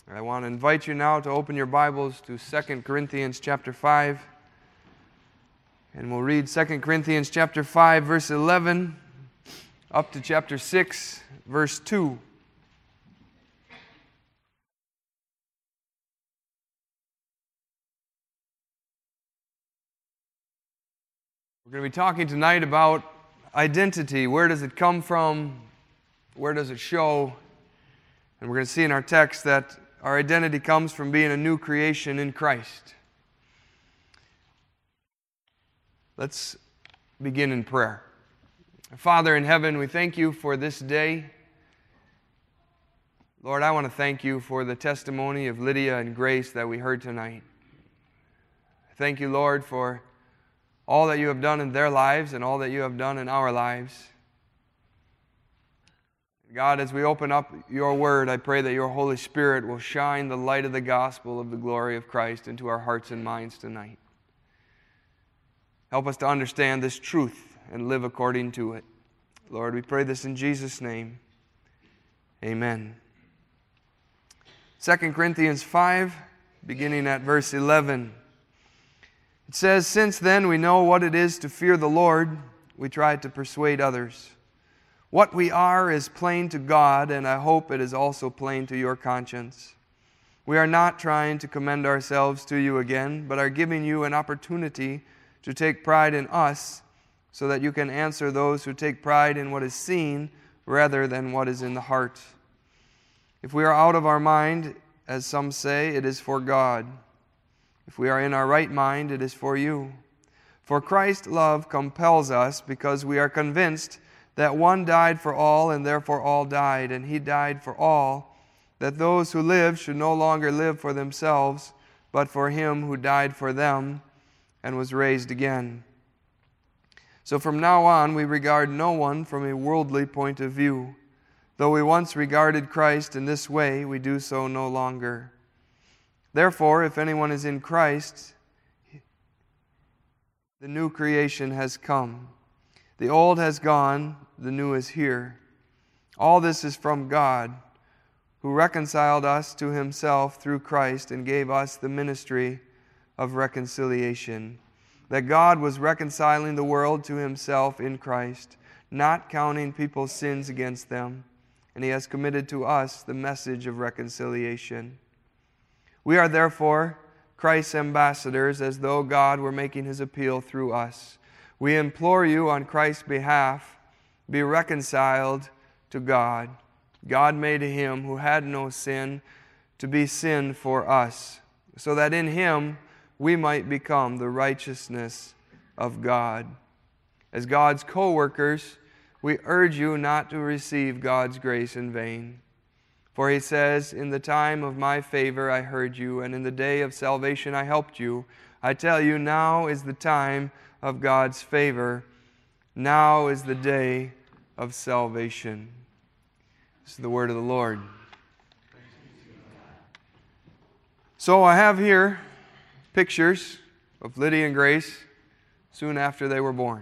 I want to invite you now to open your Bibles to 2 Corinthians chapter 5. And we'll read 2 Corinthians chapter 5, verse 11, up to chapter 6, verse 2. We're going to be talking tonight about identity. Where does it come from? Where does it show? And we're going to see in our text that our identity comes from being a new creation in Christ. Let's begin in prayer. Father in heaven, we thank you for this day. Lord, I want to thank you for the testimony of Lydia and Grace that we heard tonight. Thank you, Lord, for all that you have done in their lives and all that you have done in our lives. God, as we open up your word, I pray that your Holy Spirit will shine the light of the gospel of the glory of Christ into our hearts and minds tonight. Help us to understand this truth and live according to it. Lord, we pray this in Jesus' name. Amen. 2 Corinthians 5, beginning at verse 11. It says, "Since then we know what it is to fear the Lord, we try to persuade others. What we are is plain to God, and I hope it is also plain to your conscience. We are not trying to commend ourselves to you again, but are giving you an opportunity to take pride in us, so that you can answer those who take pride in what is seen rather than what is in the heart. If we are out of our mind, as some say, it is for God. If we are in our right mind, it is for you. For Christ's love compels us, because we are convinced that one died for all, and therefore all died, and he died for all, that those who live should no longer live for themselves, but for him who died for them and was raised again. So from now on we regard no one from a worldly point of view. Though we once regarded Christ in this way, we do so no longer. Therefore, if anyone is in Christ, the new creation has come. The old has gone, the new is here. All this is from God, who reconciled us to himself through Christ and gave us the ministry of reconciliation. That God was reconciling the world to himself in Christ, not counting people's sins against them, and he has committed to us the message of reconciliation. We are therefore Christ's ambassadors, as though God were making his appeal through us. We implore you on Christ's behalf, be reconciled to God. God made him who had no sin to be sin for us, so that in him we might become the righteousness of God. As God's co-workers, we urge you not to receive God's grace in vain. For he says, in the time of my favor I heard you, and in the day of salvation I helped you. I tell you, now is the time of God's favor. Now is the day of salvation." This is the word of the Lord. So I have here pictures of Lydia and Grace soon after they were born.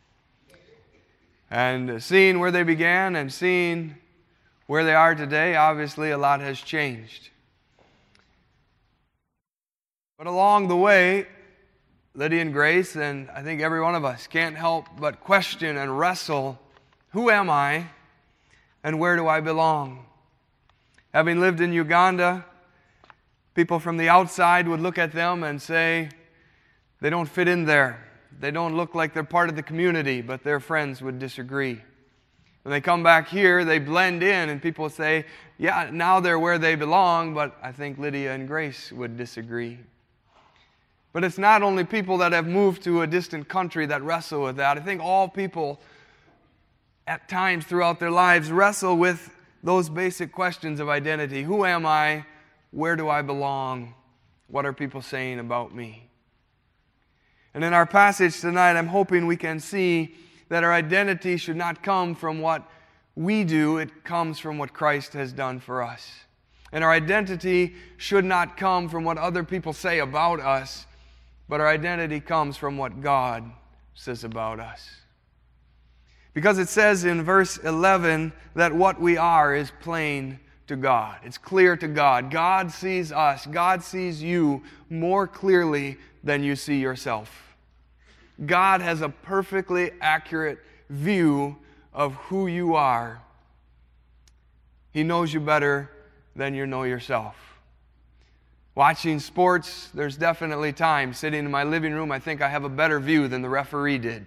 And seeing where they began and seeing where they are today, obviously a lot has changed. But along the way, Lydia and Grace, and I think every one of us, can't help but question and wrestle, who am I and where do I belong? Having lived in Uganda, people from the outside would look at them and say, they don't fit in there. They don't look like they're part of the community, but their friends would disagree. When they come back here, they blend in, and people say, yeah, now they're where they belong, but I think Lydia and Grace would disagree. But it's not only people that have moved to a distant country that wrestle with that. I think all people at times throughout their lives wrestle with those basic questions of identity. Who am I? Where do I belong? What are people saying about me? And in our passage tonight, I'm hoping we can see that our identity should not come from what we do, it comes from what Christ has done for us. And our identity should not come from what other people say about us, but our identity comes from what God says about us. Because it says in verse 11 that what we are is plain to to God. It's clear to God. God sees us. God sees you more clearly than you see yourself. God has a perfectly accurate view of who you are. He knows you better than you know yourself. Watching sports, there's definitely times sitting in my living room, I think I have a better view than the referee did.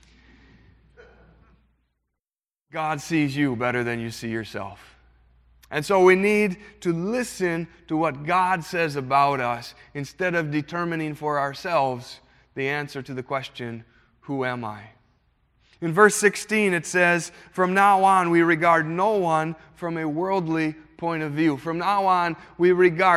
God sees you better than you see yourself. And so we need to listen to what God says about us instead of determining for ourselves the answer to the question, who am I? In verse 16 it says, from now on we regard no one from a worldly point of view. From now on we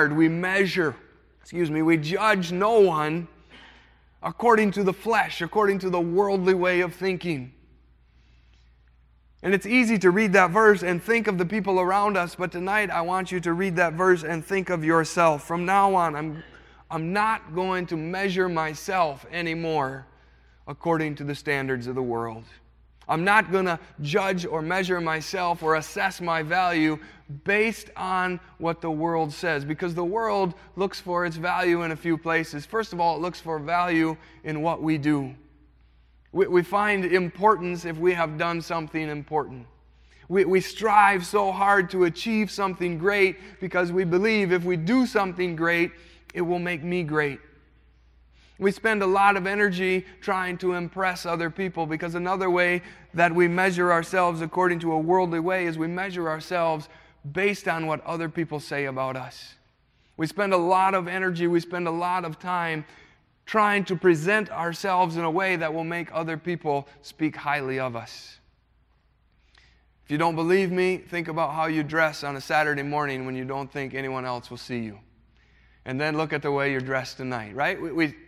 judge no one according to the flesh, according to the worldly way of thinking. And it's easy to read that verse and think of the people around us, but tonight I want you to read that verse and think of yourself. From now on, I'm not going to measure myself anymore according to the standards of the world. I'm not going to judge or measure myself or assess my value based on what the world says, because the world looks for its value in a few places. First of all, it looks for value in what we do. We find importance if we have done something important. We strive so hard to achieve something great because we believe if we do something great, it will make me great. We spend a lot of energy trying to impress other people, because another way that we measure ourselves according to a worldly way is we measure ourselves based on what other people say about us. We spend a lot of energy, we spend a lot of time trying to present ourselves in a way that will make other people speak highly of us. If you don't believe me, think about how you dress on a Saturday morning when you don't think anyone else will see you. And then look at the way you're dressed tonight, right?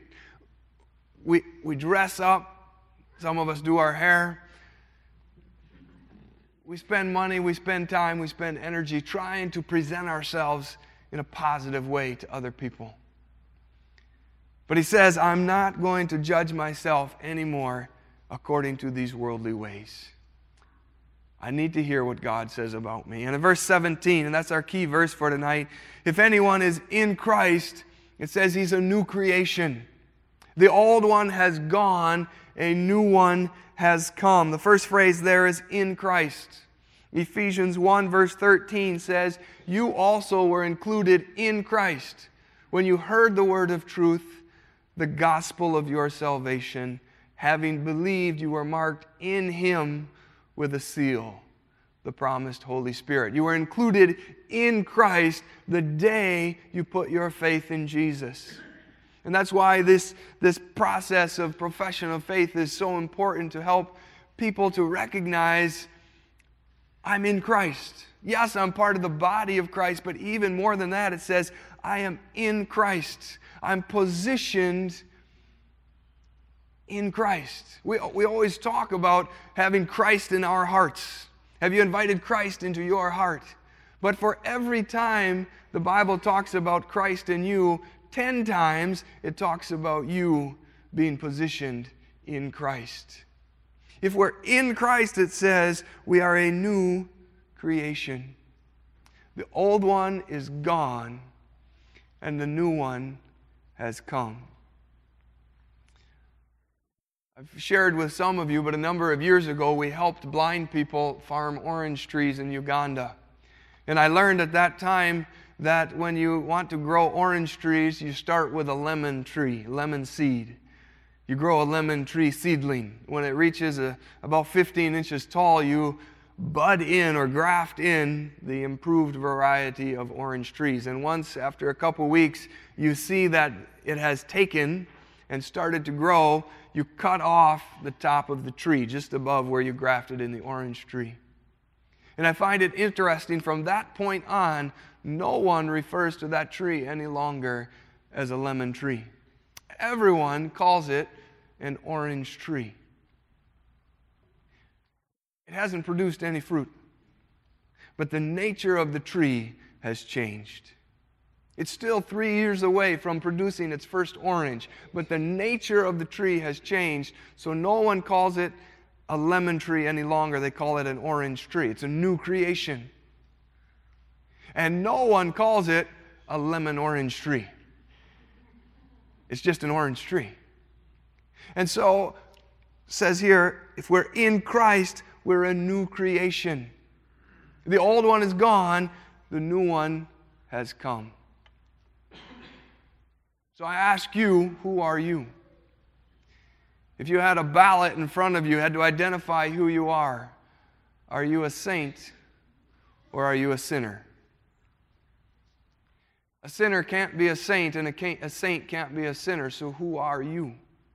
We dress up. Some of us do our hair. We spend money, we spend time, we spend energy trying to present ourselves in a positive way to other people. But he says, I'm not going to judge myself anymore according to these worldly ways. I need to hear what God says about me. And in verse 17, and that's our key verse for tonight, if anyone is in Christ, it says he's a new creation. The old one has gone, a new one has come. The first phrase there is in Christ. Ephesians 1 verse 13 says, you also were included in Christ when you heard the word of truth, the gospel of your salvation. Having believed, you were marked in Him with a seal, the promised Holy Spirit. You were included in Christ the day you put your faith in Jesus. And that's why this process of profession of faith is so important, to help people to recognize, I'm in Christ. Yes, I'm part of the body of Christ, but even more than that, it says, I am in Christ. I'm positioned in Christ. We always talk about having Christ in our hearts. Have you invited Christ into your heart? But for every time the Bible talks about Christ in you, 10 times it talks about you being positioned in Christ. If we're in Christ, it says we are a new creation. The old one is gone, and the new one has come. I've shared with some of you, but a number of years ago we helped blind people farm orange trees in Uganda. And I learned at that time that when you want to grow orange trees, you start with a lemon tree, lemon seed. You grow a lemon tree seedling. When it reaches about 15 inches tall, you bud in or graft in the improved variety of orange trees. And once, after a couple weeks, you see that it has taken and started to grow, you cut off the top of the tree just above where you grafted in the orange tree. And I find it interesting, from that point on, no one refers to that tree any longer as a lemon tree. Everyone calls it an orange tree. It hasn't produced any fruit, but the nature of the tree has changed. It's still 3 years away from producing its first orange, but the nature of the tree has changed, so no one calls it a lemon tree any longer. They call it an orange tree. It's a new creation. And no one calls it a lemon orange tree. It's just an orange tree. And so, it says here, if we're in Christ, we're a new creation. The old one is gone, the new one has come. So I ask you, who are you? If you had a ballot in front of you, had to identify who you are you a saint or are you a sinner? A sinner can't be a saint, and a saint can't be a sinner, so who are you?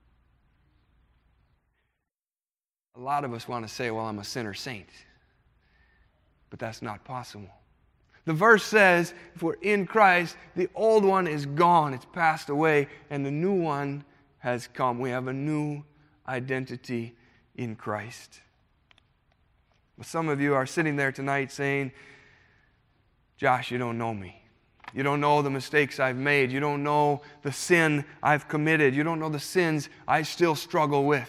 A lot of us want to say, well, I'm a sinner saint. But that's not possible. The verse says, if we're in Christ, the old one is gone, it's passed away, and the new one has come. We have a new identity in Christ. Well, some of you are sitting there tonight saying, Josh, you don't know me. You don't know the mistakes I've made. You don't know the sin I've committed. You don't know the sins I still struggle with.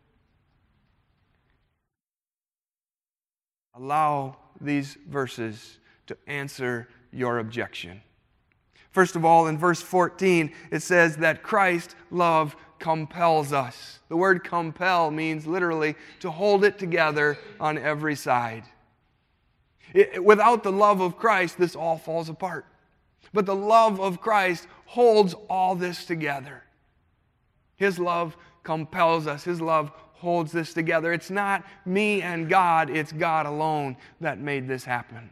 Allow these verses to answer your objection. First of all, in verse 14, it says that Christ's love compels us. The word compel means literally to hold it together on every side. Without the love of Christ, this all falls apart. But the love of Christ holds all this together. His love compels us. His love holds this together. It's not me and God, it's God alone that made this happen.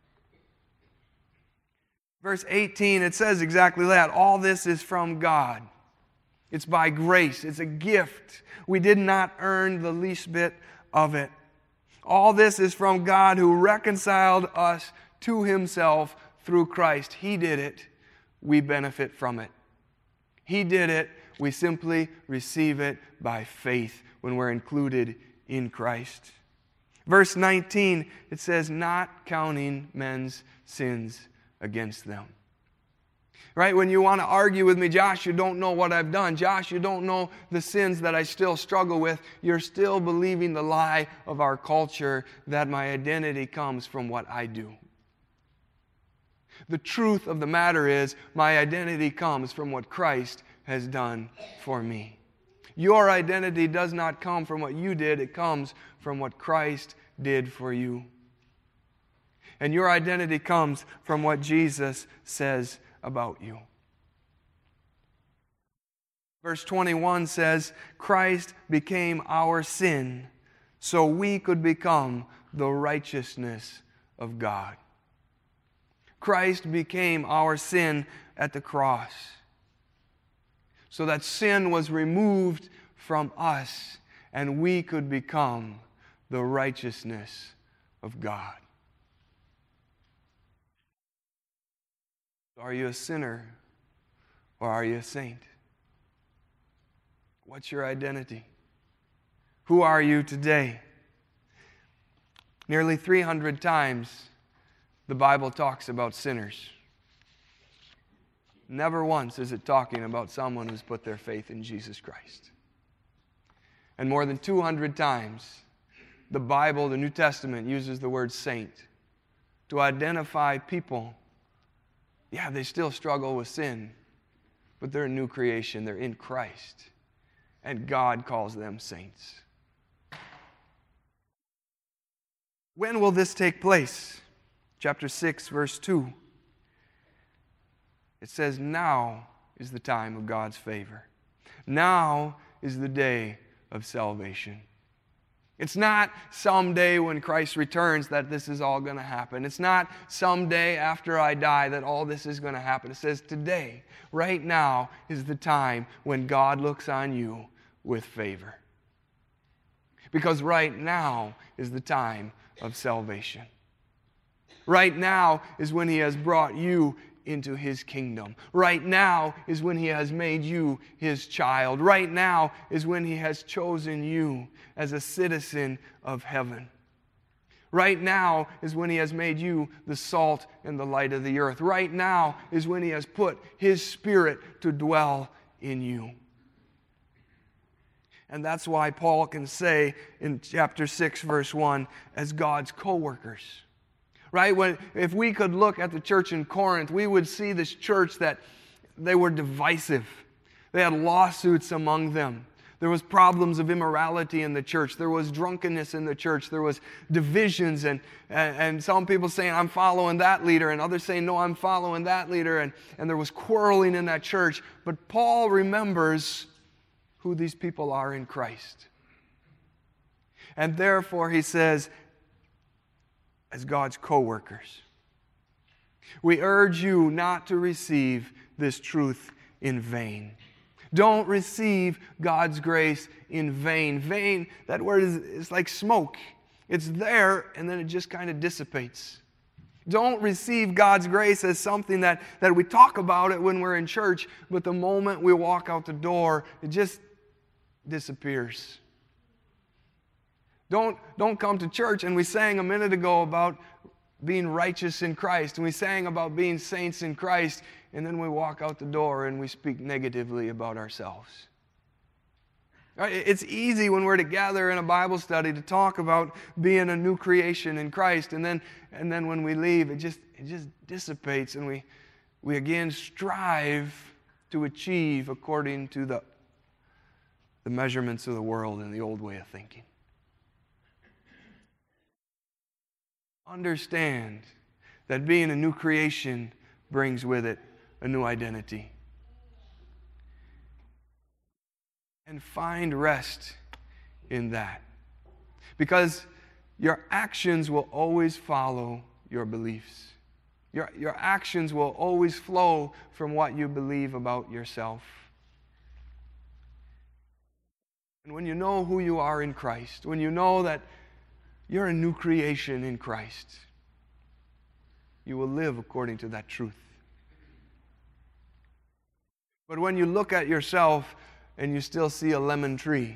Verse 18, it says exactly that. All this is from God. It's by grace. It's a gift. We did not earn the least bit of it. All this is from God who reconciled us to Himself through Christ. He did it. We benefit from it. He did it. We simply receive it by faith when we're included in Christ. Verse 19, it says, not counting men's sins against them. Right? When you want to argue with me, Josh, you don't know what I've done. Josh, you don't know the sins that I still struggle with. You're still believing the lie of our culture that my identity comes from what I do. The truth of the matter is, my identity comes from what Christ has done for me. Your identity does not come from what you did. It comes from what Christ did for you. And your identity comes from what Jesus says about you. Verse 21 says, Christ became our sin so we could become the righteousness of God. Christ became our sin at the cross so that sin was removed from us and we could become the righteousness of God. Are you a sinner or are you a saint? What's your identity? Who are you today? Nearly 300 times the Bible talks about sinners. Never once is it talking about someone who's put their faith in Jesus Christ. And more than 200 times the Bible, the New Testament, uses the word saint to identify people. Yeah, they still struggle with sin, but they're a new creation. They're in Christ. And God calls them saints. When will this take place? Chapter 6, verse 2. It says, now is the time of God's favor. Now is the day of salvation. It's not someday when Christ returns that this is all going to happen. It's not someday after I die that all this is going to happen. It says today, right now, is the time when God looks on you with favor. Because right now is the time of salvation. Right now is when He has brought you into His kingdom. Right now is when He has made you His child. Right now is when He has chosen you as a citizen of heaven. Right now is when He has made you the salt and the light of the earth. Right now is when He has put His Spirit to dwell in you. And that's why Paul can say in chapter 6, verse 1, as God's co-workers, Right? If we could look at the church in Corinth, we would see this church that they were divisive. They had lawsuits among them. There was problems of immorality in the church. There was drunkenness in the church. There was divisions, and some people saying, I'm following that leader, and others saying, no, I'm following that leader, and there was quarreling in that church. But Paul remembers who these people are in Christ. And therefore, he says, as God's co-workers, we urge you not to receive this truth in vain. Don't receive God's grace in vain. Vain, that word is like smoke. It's there, and then it just kind of dissipates. Don't receive God's grace as something that we talk about it when we're in church, but the moment we walk out the door, it just disappears. Don't come to church, and we sang a minute ago about being righteous in Christ, and we sang about being saints in Christ, and then we walk out the door and we speak negatively about ourselves. Right? It's easy when we're together in a Bible study to talk about being a new creation in Christ, and then when we leave, it just dissipates, and we again strive to achieve according to the measurements of the world and the old way of thinking. Understand that being a new creation brings with it a new identity. And find rest in that. Because your actions will always follow your beliefs. Your actions will always flow from what you believe about yourself. And when you know who you are in Christ, when you know that you're a new creation in Christ, you will live according to that truth. But when you look at yourself and you still see a lemon tree,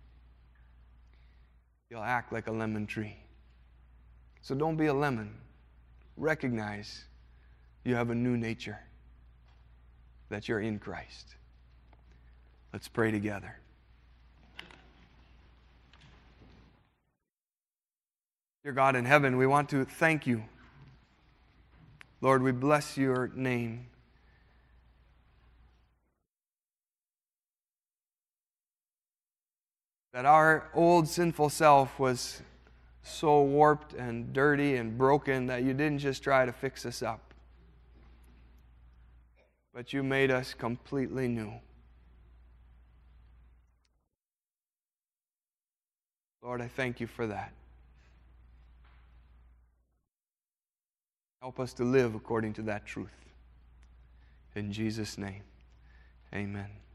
you'll act like a lemon tree. So don't be a lemon. Recognize you have a new nature, that you're in Christ. Let's pray together. Dear God in heaven, we want to thank you. Lord, we bless your name. That our old sinful self was so warped and dirty and broken that you didn't just try to fix us up, but you made us completely new. Lord, I thank you for that. Help us to live according to that truth. In Jesus' name, amen.